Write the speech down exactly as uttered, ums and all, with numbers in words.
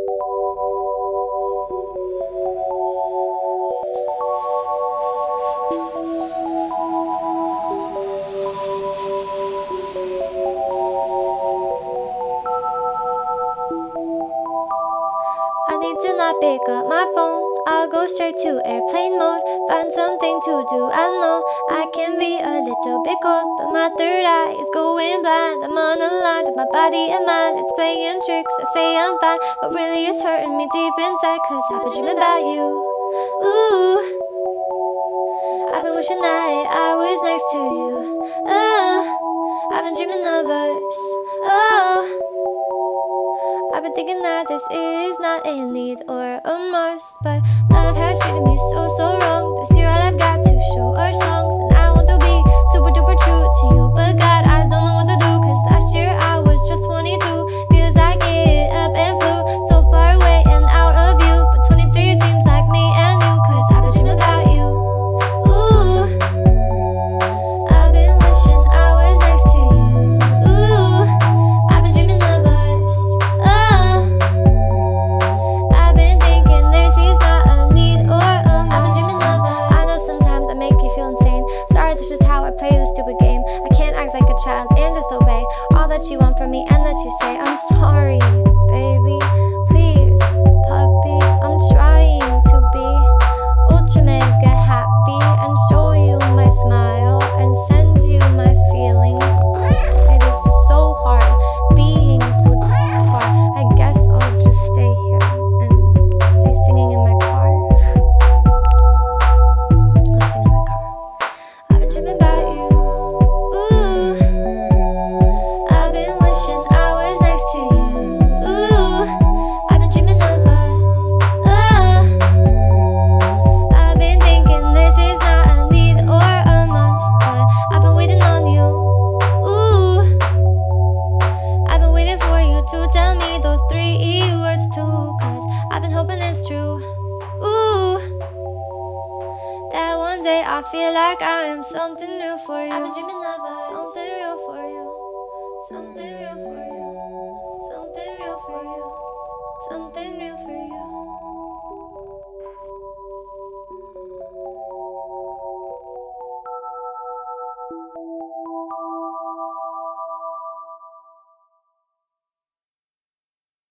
I need to not pick up my phone. I'll go straight to airplane mode. Find something to do. I know I can be a little bit cold, but my third eye is going blind. I'm on a line with my body and mind. It's playing tricks. I say I'm fine, but really it's hurting me deep inside. Cause I've been dreaming about you. Ooh, I've been wishing that I was next to you. Oh, I've been dreaming of us. Oh, I've been thinking that this is not a need or a must, but love has treated me so, so wrong. This year all I've got to show are songs, and I want to be super duper true to you, but God, I don't know what to do, cause last year I was just twenty-two. Feels like it up and flew so far away and out of view, but twenty-three seems like me and you, cause I've been dreaming about you. Ooh, I've been wishing I was next to you. Ooh, I've been dreaming of us. I've been thinking this is not a need or a must. I've been dreaming of us. I know sometimes I make you feel insane. Sorry, that's just how I play this stupid game. I can't act like a child and disobey all that you want from me and that you say. I'm sorry, baby. Please, puppy. I'm trying to be ultra mega happy and show you my smile and send you my feelings. It is so hard being so far. I guess I'll just stay here and stay singing in my car. I'll sing in my car. I've been dreaming about you. Ooh, I've been wishing I was next to you. Ooh, I've been dreaming of us. Oh, I've been thinking this is not a need or a must, but I've been waiting on you. Ooh, I've been waiting for you to tell me those three E words too, cause I've been hoping it's true. Ooh, that one day I feel like I am something new for you. I've been dreaming of us.